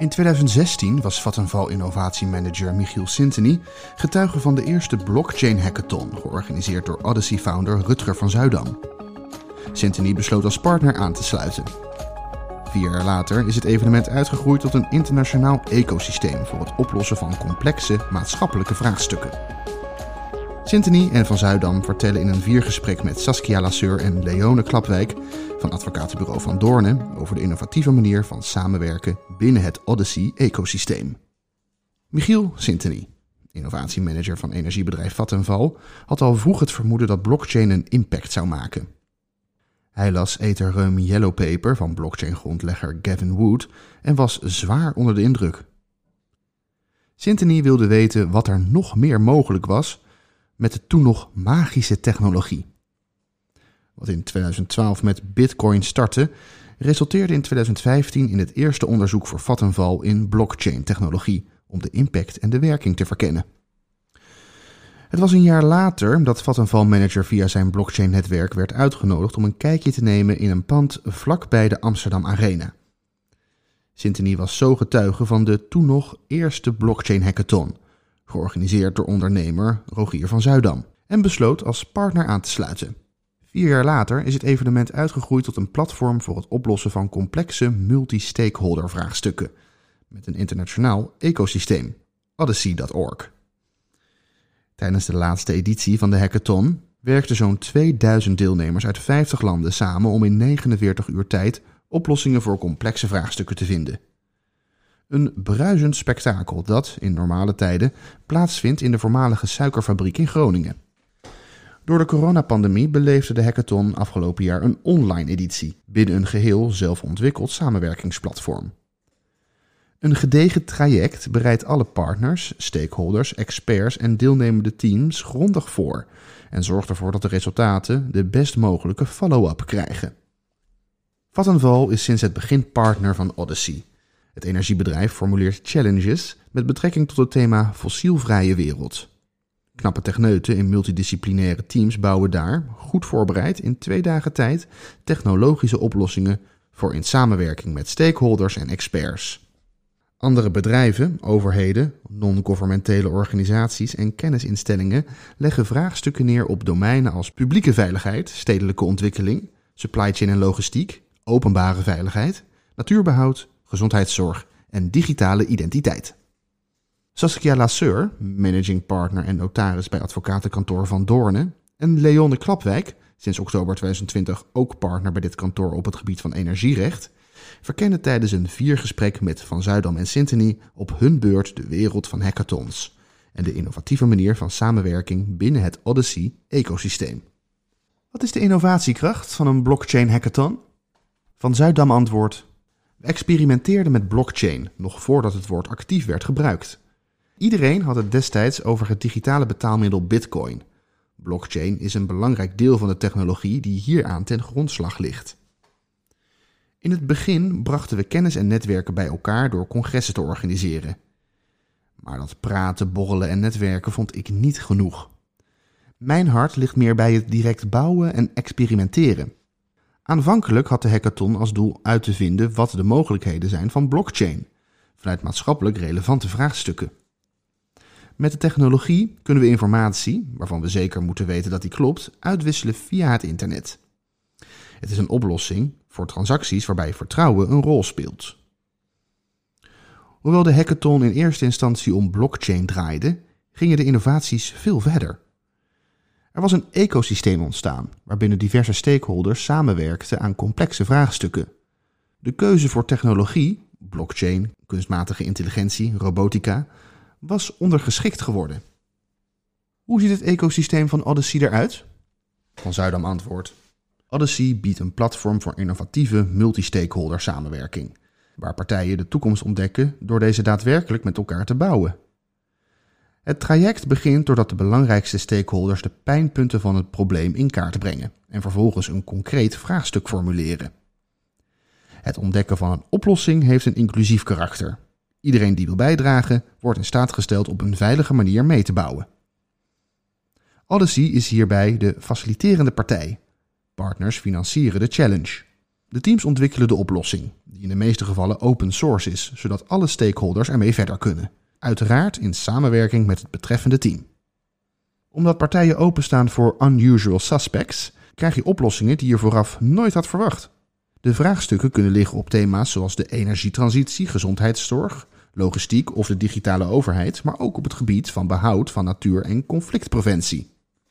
In 2016 was Vattenfall innovatiemanager Michiel Sintony getuige van de eerste blockchain hackathon, georganiseerd door Odyssey-founder Rutger van Zuidam. Sintony besloot als partner aan te sluiten. 4 jaar later is het evenement uitgegroeid tot een internationaal ecosysteem voor het oplossen van complexe maatschappelijke vraagstukken. Sintony en Van Zuidam vertellen in een 4-gesprek met Saskia Lasseur en Leone Klapwijk van advocatenbureau Van Doornen over de innovatieve manier van samenwerken binnen het Odyssey-ecosysteem. Michiel Sintony, innovatiemanager van energiebedrijf Vattenfall, had al vroeg het vermoeden dat blockchain een impact zou maken. Hij las Ethereum Yellow Paper van blockchain-grondlegger Gavin Wood en was zwaar onder de indruk. Sintony wilde weten wat er nog meer mogelijk was met de toen nog magische technologie. Wat in 2012 met Bitcoin startte, resulteerde in 2015 in het eerste onderzoek voor Vattenfall in blockchain-technologie om de impact en de werking te verkennen. Het was een jaar later dat Vattenfall-manager via zijn blockchain-netwerk werd uitgenodigd om een kijkje te nemen in een pand vlakbij de Amsterdam Arena. Sintony was zo getuige van de toen nog eerste blockchain-hackathon, georganiseerd door ondernemer Rogier van Zuidam, en besloot als partner aan te sluiten. 4 jaar later is het evenement uitgegroeid tot een platform voor het oplossen van complexe multi-stakeholder vraagstukken, met een internationaal ecosysteem, Odyssey.org. Tijdens de laatste editie van de hackathon werkten zo'n 2000 deelnemers uit 50 landen samen om in 49 uur tijd oplossingen voor complexe vraagstukken te vinden. Een bruisend spektakel dat, in normale tijden, plaatsvindt in de voormalige suikerfabriek in Groningen. Door de coronapandemie beleefde de hackathon afgelopen jaar een online editie binnen een geheel zelfontwikkeld samenwerkingsplatform. Een gedegen traject bereidt alle partners, stakeholders, experts en deelnemende teams grondig voor en zorgt ervoor dat de resultaten de best mogelijke follow-up krijgen. Vattenfall is sinds het begin partner van Odyssey. Het energiebedrijf formuleert challenges met betrekking tot het thema fossielvrije wereld. Knappe techneuten in multidisciplinaire teams bouwen daar, goed voorbereid in 2 dagen tijd, technologische oplossingen voor in samenwerking met stakeholders en experts. Andere bedrijven, overheden, non-governmentele organisaties en kennisinstellingen leggen vraagstukken neer op domeinen als publieke veiligheid, stedelijke ontwikkeling, supply chain en logistiek, openbare veiligheid, natuurbehoud, gezondheidszorg en digitale identiteit. Saskia Lasseur, managing partner en notaris bij advocatenkantoor Van Doornen, en Leone Klapwijk, sinds oktober 2020 ook partner bij dit kantoor op het gebied van energierecht, verkennen tijdens een 4-gesprek met Van Zuidam en Sintony op hun beurt de wereld van hackathons en de innovatieve manier van samenwerking binnen het Odyssey-ecosysteem. Wat is de innovatiekracht van een blockchain-hackathon? Van Zuidam antwoordt: we experimenteerden met blockchain nog voordat het woord actief werd gebruikt. Iedereen had het destijds over het digitale betaalmiddel Bitcoin. Blockchain is een belangrijk deel van de technologie die hieraan ten grondslag ligt. In het begin brachten we kennis en netwerken bij elkaar door congressen te organiseren. Maar dat praten, borrelen en netwerken vond ik niet genoeg. Mijn hart ligt meer bij het direct bouwen en experimenteren. Aanvankelijk had de hackathon als doel uit te vinden wat de mogelijkheden zijn van blockchain, vanuit maatschappelijk relevante vraagstukken. Met de technologie kunnen we informatie, waarvan we zeker moeten weten dat die klopt, uitwisselen via het internet. Het is een oplossing voor transacties waarbij vertrouwen een rol speelt. Hoewel de hackathon in eerste instantie om blockchain draaide, gingen de innovaties veel verder. Er was een ecosysteem ontstaan, waarbinnen diverse stakeholders samenwerkten aan complexe vraagstukken. De keuze voor technologie, blockchain, kunstmatige intelligentie, robotica, was ondergeschikt geworden. Hoe ziet het ecosysteem van Odyssey eruit? Van Zuidam antwoordt: Odyssey biedt een platform voor innovatieve multi-stakeholder samenwerking, waar partijen de toekomst ontdekken door deze daadwerkelijk met elkaar te bouwen. Het traject begint doordat de belangrijkste stakeholders de pijnpunten van het probleem in kaart brengen en vervolgens een concreet vraagstuk formuleren. Het ontdekken van een oplossing heeft een inclusief karakter. Iedereen die wil bijdragen wordt in staat gesteld op een veilige manier mee te bouwen. Odyssey is hierbij de faciliterende partij. Partners financieren de challenge. De teams ontwikkelen de oplossing, die in de meeste gevallen open source is, zodat alle stakeholders ermee verder kunnen. Uiteraard in samenwerking met het betreffende team. Omdat partijen openstaan voor unusual suspects, krijg je oplossingen die je vooraf nooit had verwacht. De vraagstukken kunnen liggen op thema's zoals de energietransitie, gezondheidszorg, logistiek of de digitale overheid, maar ook op het gebied van behoud van natuur- en conflictpreventie.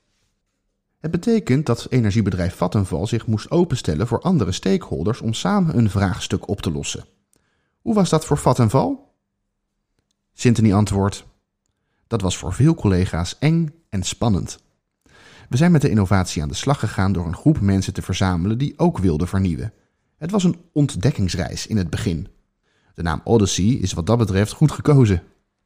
Het betekent dat energiebedrijf Vattenfall zich moest openstellen voor andere stakeholders om samen een vraagstuk op te lossen. Hoe was dat voor Vattenfall? Syntony antwoordt: dat was voor veel collega's eng en spannend. We zijn met de innovatie aan de slag gegaan door een groep mensen te verzamelen die ook wilden vernieuwen. Het was een ontdekkingsreis in het begin. De naam Odyssey is wat dat betreft goed gekozen.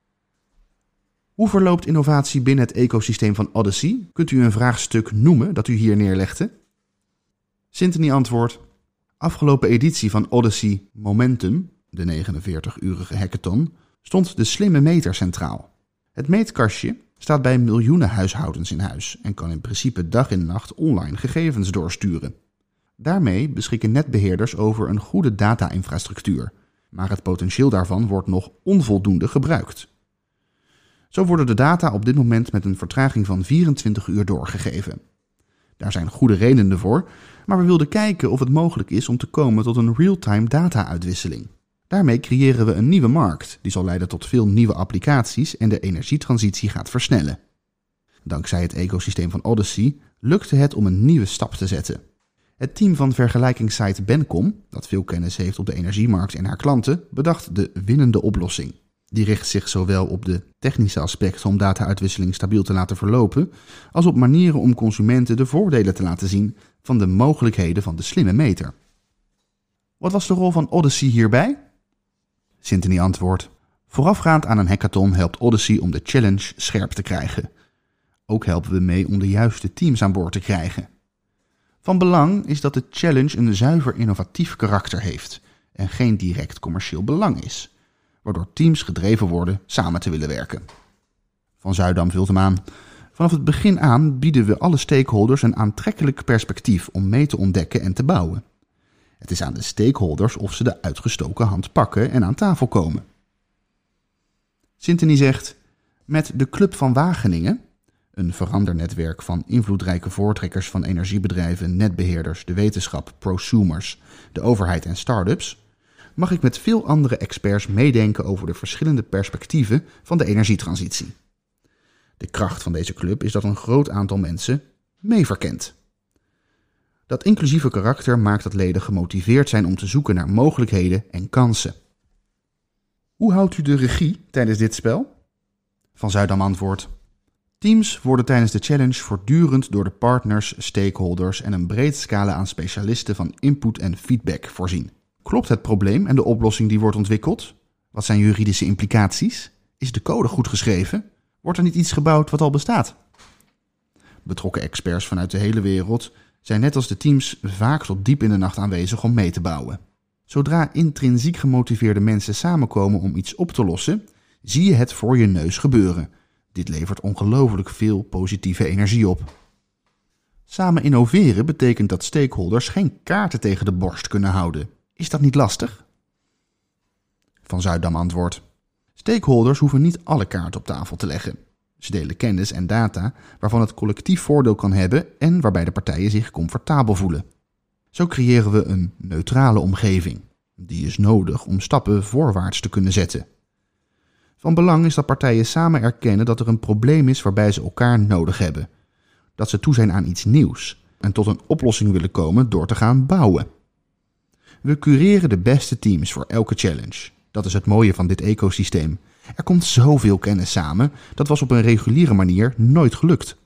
Hoe verloopt innovatie binnen het ecosysteem van Odyssey? Kunt u een vraagstuk noemen dat u hier neerlegde? Syntony antwoordt: afgelopen editie van Odyssey Momentum, de 49-urige hackathon, stond de slimme meter centraal. Het meetkastje staat bij miljoenen huishoudens in huis en kan in principe dag en nacht online gegevens doorsturen. Daarmee beschikken netbeheerders over een goede data-infrastructuur, maar het potentieel daarvan wordt nog onvoldoende gebruikt. Zo worden de data op dit moment met een vertraging van 24 uur doorgegeven. Daar zijn goede redenen voor, maar we wilden kijken of het mogelijk is om te komen tot een real-time data-uitwisseling. Daarmee creëren we een nieuwe markt, die zal leiden tot veel nieuwe applicaties en de energietransitie gaat versnellen. Dankzij het ecosysteem van Odyssey lukte het om een nieuwe stap te zetten. Het team van vergelijkingssite Bencom, dat veel kennis heeft op de energiemarkt en haar klanten, bedacht de winnende oplossing. Die richt zich zowel op de technische aspecten om data-uitwisseling stabiel te laten verlopen, als op manieren om consumenten de voordelen te laten zien van de mogelijkheden van de slimme meter. Wat was de rol van Odyssey hierbij? Syntony antwoordt: voorafgaand aan een hackathon helpt Odyssey om de challenge scherp te krijgen. Ook helpen we mee om de juiste teams aan boord te krijgen. Van belang is dat de challenge een zuiver innovatief karakter heeft en geen direct commercieel belang is, waardoor teams gedreven worden samen te willen werken. Van Zuidam vult hem aan: vanaf het begin aan bieden we alle stakeholders een aantrekkelijk perspectief om mee te ontdekken en te bouwen. Het is aan de stakeholders of ze de uitgestoken hand pakken en aan tafel komen. Syntony zegt: met de Club van Wageningen, een verandernetwerk van invloedrijke voortrekkers van energiebedrijven, netbeheerders, de wetenschap, prosumers, de overheid en start-ups, mag ik met veel andere experts meedenken over de verschillende perspectieven van de energietransitie. De kracht van deze club is dat een groot aantal mensen mee verkent. Dat inclusieve karakter maakt dat leden gemotiveerd zijn om te zoeken naar mogelijkheden en kansen. Hoe houdt u de regie tijdens dit spel? Van Zuidam antwoordt: teams worden tijdens de challenge voortdurend door de partners, stakeholders en een breed scala aan specialisten van input en feedback voorzien. Klopt het probleem en de oplossing die wordt ontwikkeld? Wat zijn juridische implicaties? Is de code goed geschreven? Wordt er niet iets gebouwd wat al bestaat? Betrokken experts vanuit de hele wereld zijn net als de teams vaak tot diep in de nacht aanwezig om mee te bouwen. Zodra intrinsiek gemotiveerde mensen samenkomen om iets op te lossen, zie je het voor je neus gebeuren. Dit levert ongelooflijk veel positieve energie op. Samen innoveren betekent dat stakeholders geen kaarten tegen de borst kunnen houden. Is dat niet lastig? Van Zuidam antwoordt: stakeholders hoeven niet alle kaarten op tafel te leggen. Ze delen kennis en data waarvan het collectief voordeel kan hebben en waarbij de partijen zich comfortabel voelen. Zo creëren we een neutrale omgeving. Die is nodig om stappen voorwaarts te kunnen zetten. Van belang is dat partijen samen erkennen dat er een probleem is waarbij ze elkaar nodig hebben. Dat ze toe zijn aan iets nieuws en tot een oplossing willen komen door te gaan bouwen. We cureren de beste teams voor elke challenge. Dat is het mooie van dit ecosysteem. Er komt zoveel kennis samen, dat was op een reguliere manier nooit gelukt.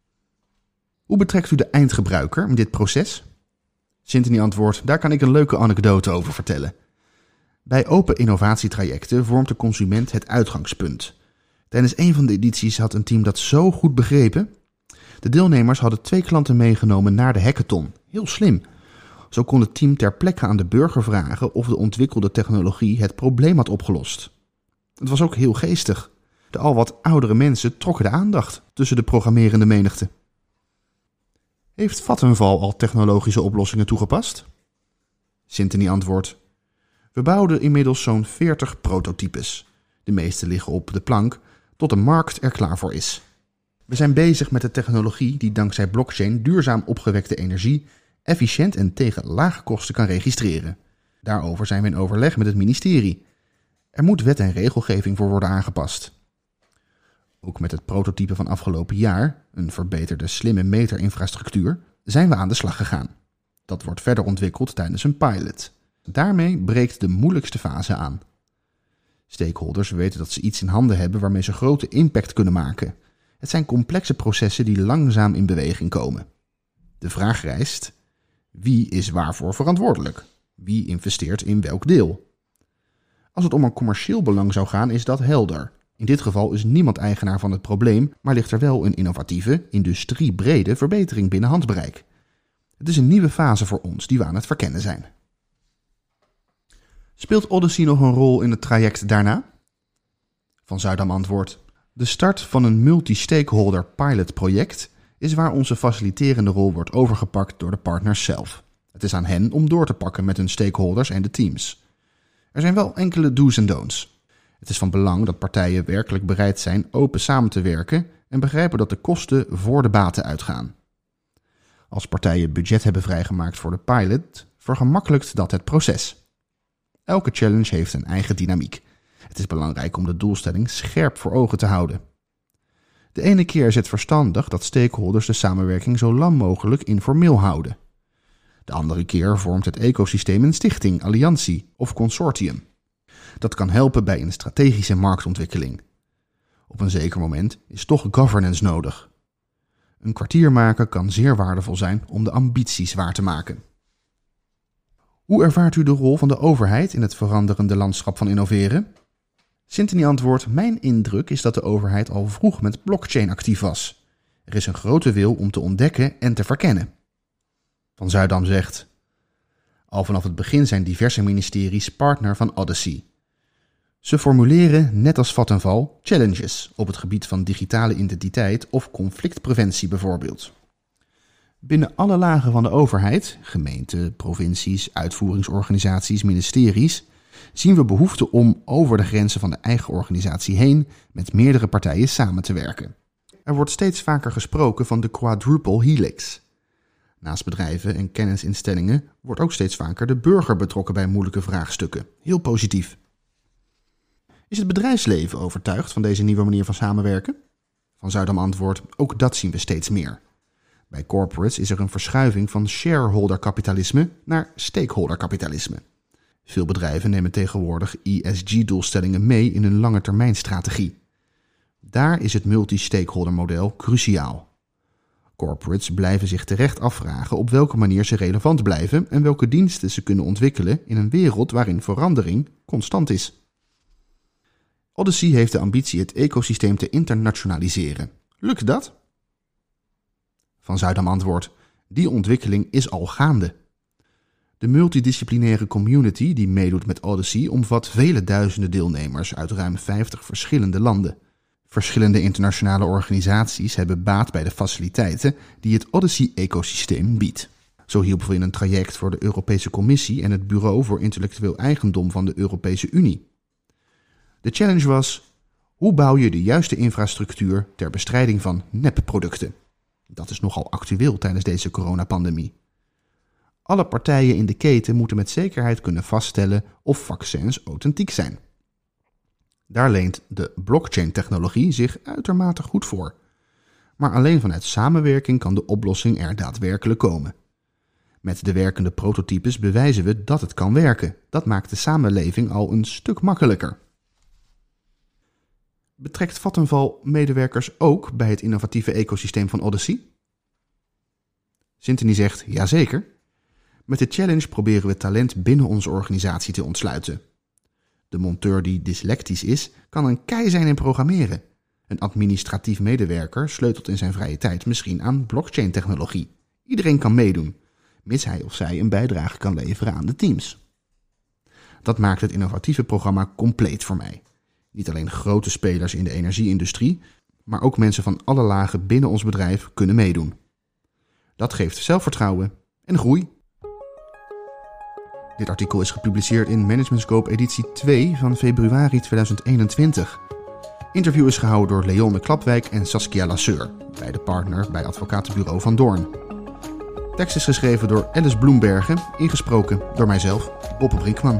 Hoe betrekt u de eindgebruiker in dit proces? Syntony antwoordt: daar kan ik een leuke anekdote over vertellen. Bij open innovatietrajecten vormt de consument het uitgangspunt. Tijdens een van de edities had een team dat zo goed begrepen. De deelnemers hadden 2 klanten meegenomen naar de hackathon. Heel slim. Zo kon het team ter plekke aan de burger vragen of de ontwikkelde technologie het probleem had opgelost. Het was ook heel geestig. De al wat oudere mensen trokken de aandacht tussen de programmerende menigte. Heeft Vattenfall al technologische oplossingen toegepast? Synteny antwoordt: we bouwden inmiddels zo'n 40 prototypes. De meeste liggen op de plank tot de markt er klaar voor is. We zijn bezig met de technologie die dankzij blockchain duurzaam opgewekte energie efficiënt en tegen lage kosten kan registreren. Daarover zijn we in overleg met het ministerie. Er moet wet en regelgeving voor worden aangepast. Ook met het prototype van afgelopen jaar, een verbeterde slimme meterinfrastructuur, zijn we aan de slag gegaan. Dat wordt verder ontwikkeld tijdens een pilot. Daarmee breekt de moeilijkste fase aan. Stakeholders weten dat ze iets in handen hebben waarmee ze grote impact kunnen maken. Het zijn complexe processen die langzaam in beweging komen. De vraag rijst: wie is waarvoor verantwoordelijk? Wie investeert in welk deel? Als het om een commercieel belang zou gaan, is dat helder. In dit geval is niemand eigenaar van het probleem, maar ligt er wel een innovatieve, industriebrede verbetering binnen handbereik. Het is een nieuwe fase voor ons die we aan het verkennen zijn. Speelt Odyssey nog een rol in het traject daarna? Van Zuidam antwoordt: de start van een multi-stakeholder pilotproject is waar onze faciliterende rol wordt overgepakt door de partners zelf. Het is aan hen om door te pakken met hun stakeholders en de teams. Er zijn wel enkele do's en don'ts. Het is van belang dat partijen werkelijk bereid zijn open samen te werken en begrijpen dat de kosten voor de baten uitgaan. Als partijen budget hebben vrijgemaakt voor de pilot, vergemakkelijkt dat het proces. Elke challenge heeft een eigen dynamiek. Het is belangrijk om de doelstelling scherp voor ogen te houden. De ene keer is het verstandig dat stakeholders de samenwerking zo lang mogelijk informeel houden. De andere keer vormt het ecosysteem een stichting, alliantie of consortium. Dat kan helpen bij een strategische marktontwikkeling. Op een zeker moment is toch governance nodig. Een kwartier maken kan zeer waardevol zijn om de ambities waar te maken. Hoe ervaart u de rol van de overheid in het veranderende landschap van innoveren? Synteny antwoordt: mijn indruk is dat de overheid al vroeg met blockchain actief was. Er is een grote wil om te ontdekken en te verkennen. Van Zuidam zegt: al vanaf het begin zijn diverse ministeries partner van Odyssey. Ze formuleren, net als Vattenfall, challenges op het gebied van digitale identiteit of conflictpreventie bijvoorbeeld. Binnen alle lagen van de overheid, gemeenten, provincies, uitvoeringsorganisaties, ministeries, zien we behoefte om over de grenzen van de eigen organisatie heen met meerdere partijen samen te werken. Er wordt steeds vaker gesproken van de quadruple helix. Naast bedrijven en kennisinstellingen wordt ook steeds vaker de burger betrokken bij moeilijke vraagstukken. Heel positief. Is het bedrijfsleven overtuigd van deze nieuwe manier van samenwerken? Van Zuidam antwoordt: ook dat zien we steeds meer. Bij corporates is er een verschuiving van shareholder-kapitalisme naar stakeholder-kapitalisme. Veel bedrijven nemen tegenwoordig ESG-doelstellingen mee in hun langetermijnstrategie. Daar is het multi-stakeholder-model cruciaal. Corporates blijven zich terecht afvragen op welke manier ze relevant blijven en welke diensten ze kunnen ontwikkelen in een wereld waarin verandering constant is. Odyssey heeft de ambitie het ecosysteem te internationaliseren. Lukt dat? Van Zuidam antwoordt: die ontwikkeling is al gaande. De multidisciplinaire community die meedoet met Odyssey omvat vele duizenden deelnemers uit ruim 50 verschillende landen. Verschillende internationale organisaties hebben baat bij de faciliteiten die het Odyssey-ecosysteem biedt. Zo hielpen we in een traject voor de Europese Commissie en het Bureau voor Intellectueel Eigendom van de Europese Unie. De challenge was: hoe bouw je de juiste infrastructuur ter bestrijding van nepproducten? Dat is nogal actueel tijdens deze coronapandemie. Alle partijen in de keten moeten met zekerheid kunnen vaststellen of vaccins authentiek zijn. Daar leent de blockchain-technologie zich uitermate goed voor. Maar alleen vanuit samenwerking kan de oplossing er daadwerkelijk komen. Met de werkende prototypes bewijzen we dat het kan werken. Dat maakt de samenleving al een stuk makkelijker. Betrekt Vattenfall medewerkers ook bij het innovatieve ecosysteem van Odyssey? Synteny zegt: jazeker. Met de challenge proberen we talent binnen onze organisatie te ontsluiten. De monteur die dyslectisch is, kan een kei zijn in programmeren. Een administratief medewerker sleutelt in zijn vrije tijd misschien aan blockchain-technologie. Iedereen kan meedoen, mits hij of zij een bijdrage kan leveren aan de teams. Dat maakt het innovatieve programma compleet voor mij. Niet alleen grote spelers in de energie-industrie, maar ook mensen van alle lagen binnen ons bedrijf kunnen meedoen. Dat geeft zelfvertrouwen en groei. Dit artikel is gepubliceerd in Management Scope editie 2 van februari 2021. Interview is gehouden door Leone Klapwijk en Saskia Lasseur, beide partner bij advocatenbureau Van Doorn. Tekst is geschreven door Alice Bloembergen, ingesproken door mijzelf, Boppe Brinkman.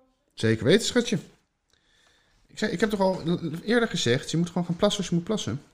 Zeker weten, schatje. Ik heb toch al eerder gezegd, je moet gewoon gaan plassen als je moet plassen.